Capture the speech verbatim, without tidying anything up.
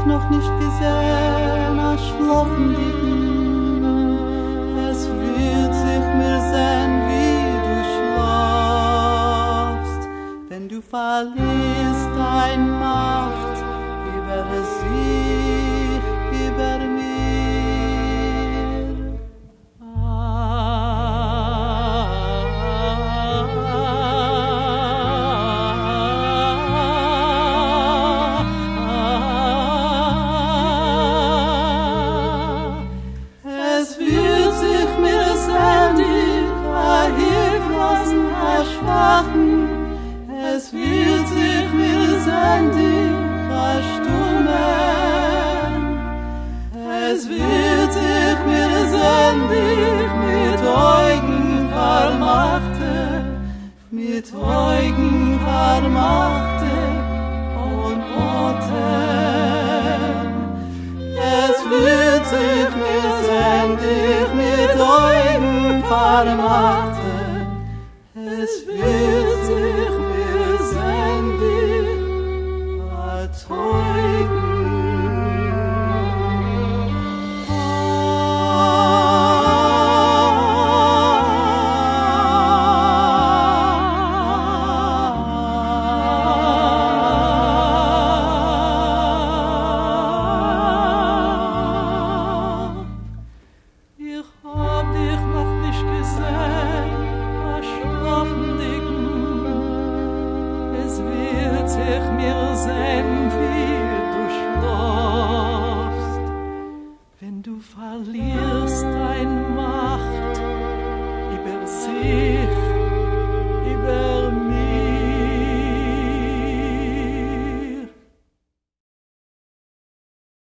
noch nicht gesehen, a schlafen liegen. Es wird sich mir sein, wie du schlafst, wenn du verlierst dein Macht über sich, über mir. Es wird sich mir sendig verstummen. Es wird sich mir sendig mit Augen vermachte, mit Augen vermachte und Atem. Es wird sich mir sendig mit Augen vermachte. Es wird sich mir sendig erzeugen. Ich hab dich noch nicht gesehen. Es wird sich mir sein, wie du schlafst.